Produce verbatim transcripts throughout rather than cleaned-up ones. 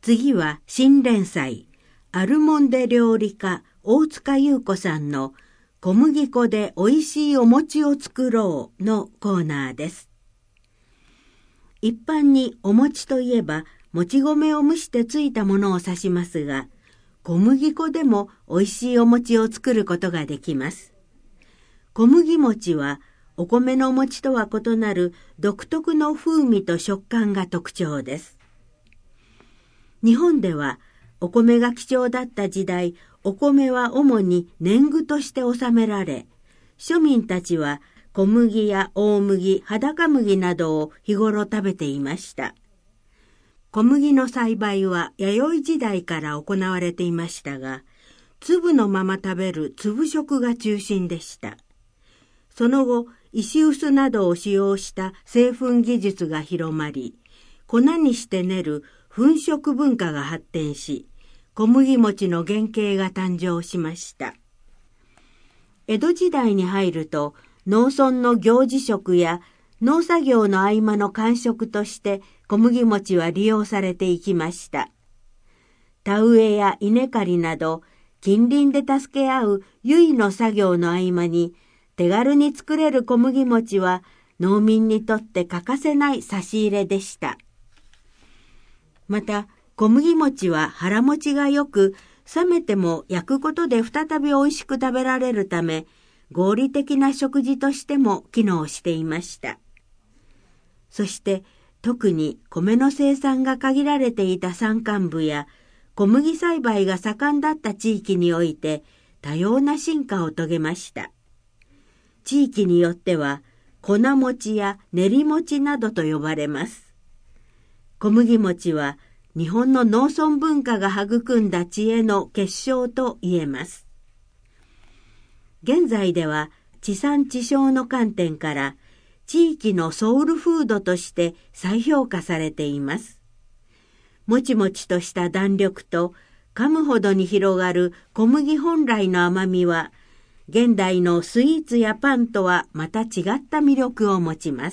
次は新連載、アルモンデ料理家大塚優子さんの小麦粉でおいしいお餅を作ろうのコーナーです。一般にお餅といえば、もち米を蒸してついたものを指しますが、小麦粉でもおいしいお餅を作ることができます。小麦餅はお米の餅とは異なる独特の風味と食感が特徴です。日本ではお米が貴重だった時代、お米は主に年貢として納められ、庶民たちは小麦や大麦、裸麦などを日頃食べていました。小麦の栽培は弥生時代から行われていましたが、粒のまま食べる粒食が中心でした。その後、石臼などを使用した製粉技術が広まり、粉にして練る粉食文化が発展し、小麦餅の原型が誕生しました。江戸時代に入ると、農村の行事食や農作業の合間の間食として小麦餅は利用されていきました。田植えや稲刈りなど、近隣で助け合う唯の作業の合間に、手軽に作れる小麦餅は農民にとって欠かせない差し入れでした。また、小麦餅は腹持ちが良く、冷めても焼くことで再び美味しく食べられるため、合理的な食事としても機能していました。そして、特に米の生産が限られていた山間部や、小麦栽培が盛んだった地域において、多様な進化を遂げました。地域によっては、粉餅や練り餅などと呼ばれます。小麦餅は、日本の農村文化が育んだ知恵の結晶と言えます。現在では地産地消の観点から地域のソウルフードとして再評価されています。もちもちとした弾力と噛むほどに広がる小麦本来の甘みは現代のスイーツやパンとはまた違った魅力を持ちます。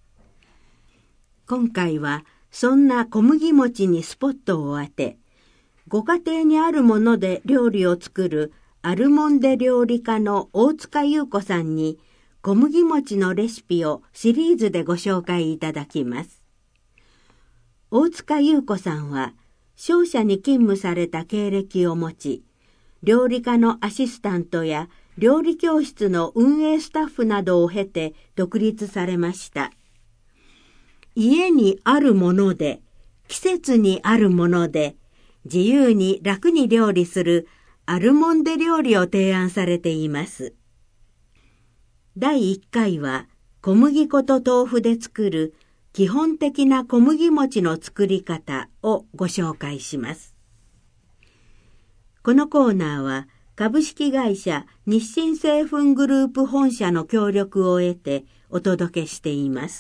今回はそんな小麦餅にスポットを当て、ご家庭にあるもので料理を作るアルモンデ料理家の大塚優子さんに小麦餅のレシピをシリーズでご紹介いただきます。大塚優子さんは商社に勤務された経歴を持ち、料理家のアシスタントや料理教室の運営スタッフなどを経て独立されました。家にあるもので、季節にあるもので、自由に楽に料理するアルモンデ料理を提案されています。だいいっかいは小麦粉と豆腐で作る基本的な小麦餅の作り方をご紹介します。このコーナーは株式会社日清製粉グループ本社の協力を得てお届けしています。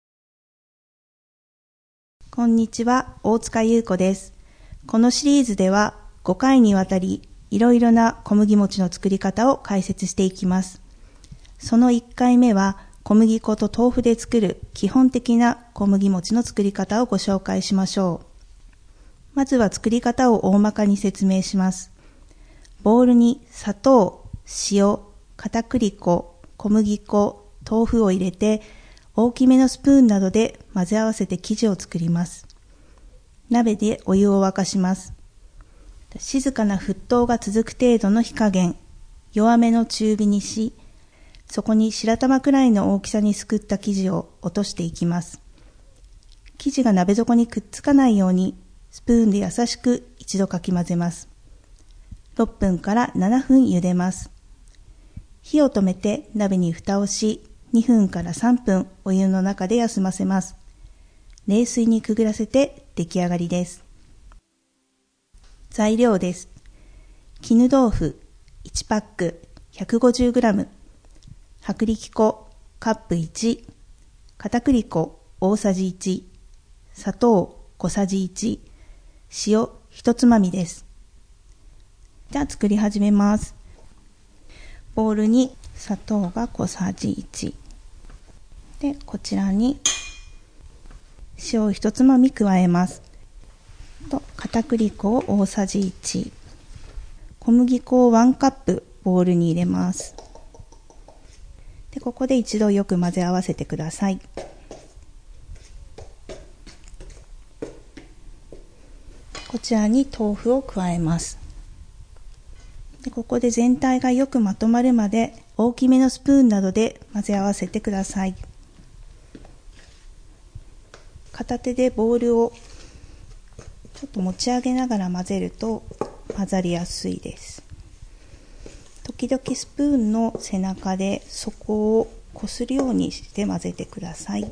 こんにちは、大塚優子です。このシリーズではごかいにわたりいろいろな小麦餅の作り方を解説していきます。そのいっかいめは小麦粉と豆腐で作る基本的な小麦餅の作り方をご紹介しましょう。まずは作り方を大まかに説明します。ボウルに砂糖、塩、片栗粉、小麦粉、豆腐を入れて大きめのスプーンなどで混ぜ合わせて生地を作ります。鍋でお湯を沸かします。静かな沸騰が続く程度の火加減、弱めの中火にし、そこに白玉くらいの大きさにすくった生地を落としていきます。生地が鍋底にくっつかないようにスプーンで優しく一度かき混ぜます。ろっぷんからななふん茹でます。火を止めて鍋に蓋をし、にふんからさんぷんお湯の中で休ませます。冷水にくぐらせて出来上がりです。材料です。絹豆腐いちパック ひゃくごじゅうグラム、薄力粉カップいち、片栗粉大さじいち、砂糖小さじいち、塩ひとつまみです。じゃあ作り始めます。ボウルに砂糖が小さじいちで、こちらに塩ひとつまみ加えます。 と片栗粉を大さじいち、小麦粉をワンカップボウルに入れます。で、ここで一度よく混ぜ合わせてください。こちらに豆腐を加えます。で、ここで全体がよくまとまるまで大きめのスプーンなどで混ぜ合わせてください。片手でボウルをちょっと持ち上げながら混ぜると混ざりやすいです。時々スプーンの背中で底をこするようにして混ぜてください。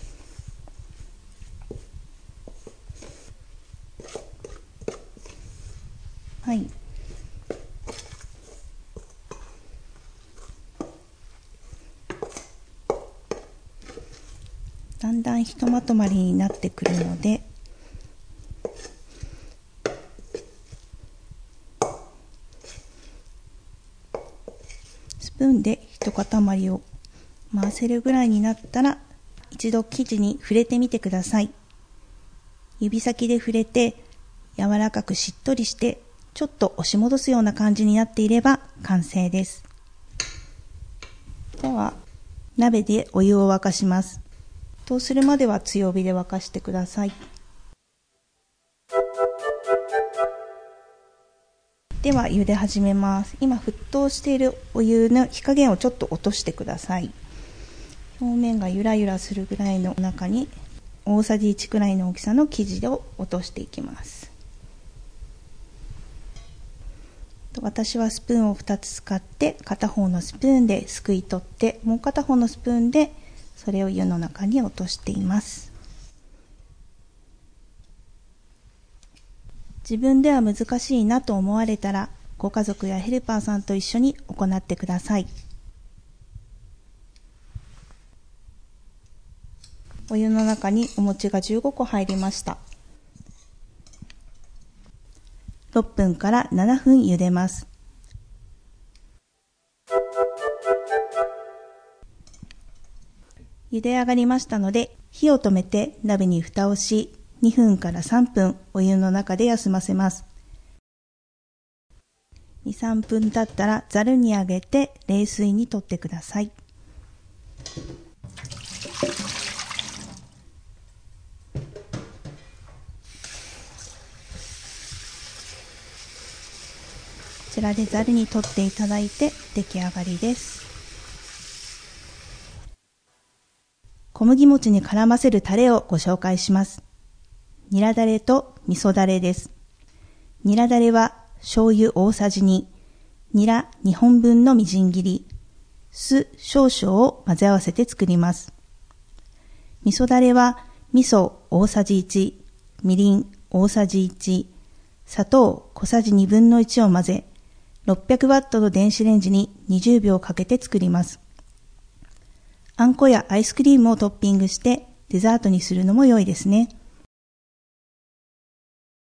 はい。だんだんひとまとまりになってくるので、スプーンでひと塊を回せるぐらいになったら、一度生地に触れてみてください。指先で触れて柔らかくしっとりしてちょっと押し戻すような感じになっていれば完成です。では鍋でお湯を沸かします。沸騰するまでは強火で沸かしてください。では茹で始めます。今沸騰しているお湯の火加減をちょっと落としてください。表面がゆらゆらするぐらいの中に大さじいちくらいの大きさの生地を落としていきます。私はスプーンをふたつ使って片方のスプーンですくい取ってもう片方のスプーンでそれを湯の中に落としています。自分では難しいなと思われたらご家族やヘルパーさんと一緒に行ってください。お湯の中にお餅がじゅうごこ入りました。ろっぷんからななふん茹でます。茹で上がりましたので火を止めて鍋に蓋をしにふんからさんぷんお湯の中で休ませます。に、さんぷん経ったらざるにあげて冷水にとってください。こちらでざるにとっていただいて出来上がりです。小麦餅に絡ませるタレをご紹介します。ニラだれと味噌だれです。ニラだれは醤油大さじに、ニラにほんぶんのみじん切り、酢少々を混ぜ合わせて作ります。味噌だれは味噌大さじいち、みりん大さじいち、砂糖小さじにぶんのいちを混ぜ、ろっぴゃくワットの電子レンジににじゅうびょうかけて作ります。あんこやアイスクリームをトッピングしてデザートにするのも良いですね。